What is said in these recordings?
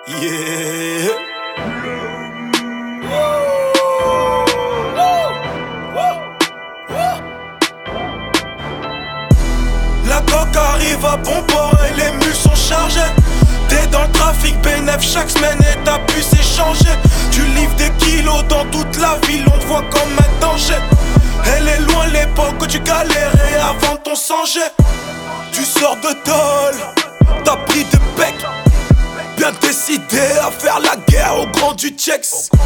Yeah. La coque arrive à bon port et les mules sont chargées. T'es dans le trafic bénéf chaque semaine et ta puce est changée. Tu livres des kilos dans toute la ville, on te voit comme un danger. Elle est loin l'époque où tu galérais avant ton sang-jet. Tu sors de tôle, t'as pris de bec. Bien décidé à faire la guerre au grand du Tchex.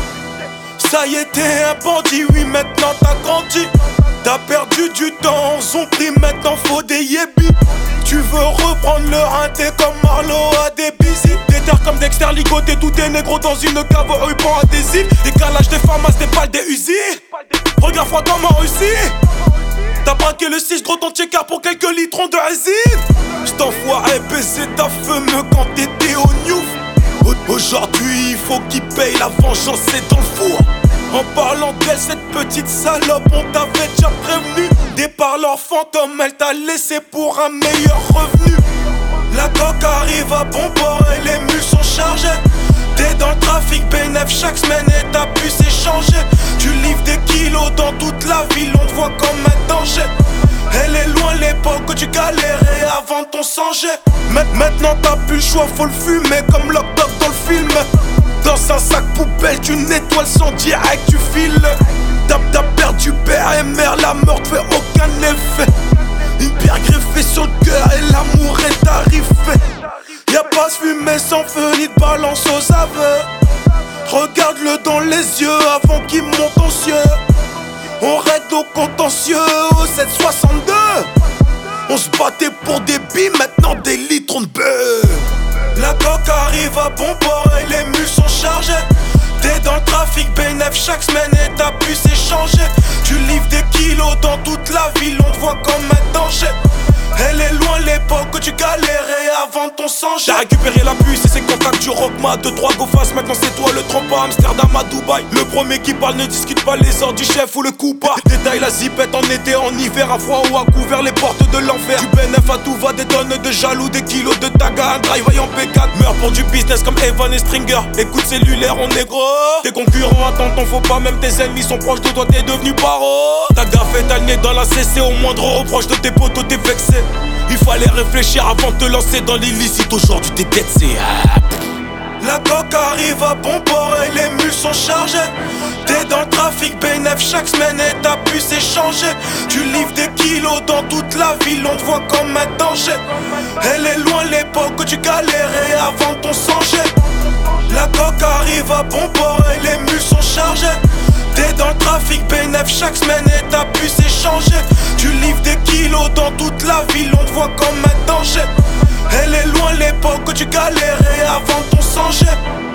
Ça y est, t'es un bandit, oui maintenant t'as grandi. T'as perdu du temps, son prix maintenant faut des yébis. Tu veux reprendre le rinté comme Marlowe à des bisous. Des terres comme Dexter ligoté, tout est négro dans une cave au ruban adhésif. Décalage des pharmaces, des balles, des usines. Regarde froid comme en Russie. T'as braqué le 6 gros ton checker pour quelques litrons de résine. J't'envoie baiser ta femme quand t'étais au Newf. Aujourd'hui il faut qu'il paye, la vengeance c'est dans le four. En parlant d'elle, cette petite salope, on t'avait déjà prévenu. Départ leur fantôme, elle t'a laissé pour un meilleur revenu. La coque arrive à bon port et les mules sont chargées. T'es dans le trafic bénéf chaque semaine et ta puce est changée. Tu livres des kilos dans toute la ville, on te voit comme un danger. Elle est loin l'époque où tu galérais avant ton sang-jet. Maintenant t'as plus le choix, faut le fumer comme Lock Dog dans le film. Dans un sac poubelle, tu nettoies sans direct, tu files. T'as perdu père et mère, la mort te fait aucun effet. Une pierre greffée sur le cœur et l'amour est tarifé. Y'a pas de fumée sans feu ni de balance aux aveux. Regarde-le dans les yeux avant qu'il monte aux cieux. On règle au contentieux au 762. On se battait pour des billes, maintenant des litrons de beurre. La coque arrive à bon port et les mules sont chargées. T'es dans le trafic bénéf chaque semaine et ta puce est changée. Tu livres des kilos dans toute la ville, on te voit comme un danger. Elle est loin l'époque où tu galérais avant ton sang-jet. J'ai récupéré la puce et c'est contact du Rockma. 2-3 go face, maintenant c'est toi le trompe à Amsterdam à Dubaï. Le premier qui parle ne discute pas les ordres du chef ou le coup pas. Détaille la zipette en été, en hiver, à froid ou à couvert, les portes de l'enfer. Du bénéf à tout va, des tonnes de jaloux, des kilos de taga. Un drive en P4, meurt pour du business comme Evan et Stringer. Écoute cellulaire, on est gros. Tes concurrents attendent, t'en faut pas, même tes ennemis sont proches de toi, t'es devenu paro. Ta gaffe est nez dans la CC, au moindre reproche de tes potos, t'es vexé. Il fallait réfléchir avant de te lancer dans l'illicite. Aujourd'hui t'es dead, c'est La coque arrive à bon port et les mules sont chargées. T'es dans le trafic bénéf chaque semaine et ta puce est changée. Tu livres des kilos dans toute la ville, on te voit comme un danger. Elle est loin l'époque où tu galérais avant ton sang-jet. La coque arrive à bon port et les mules sont chargées. T'es dans le trafic bénéf chaque semaine et ta puce est changée. Tu livres des kilos dans toute la ville, on te voit comme un danger. Elle est loin l'époque où tu galérais avant ton sang-jet.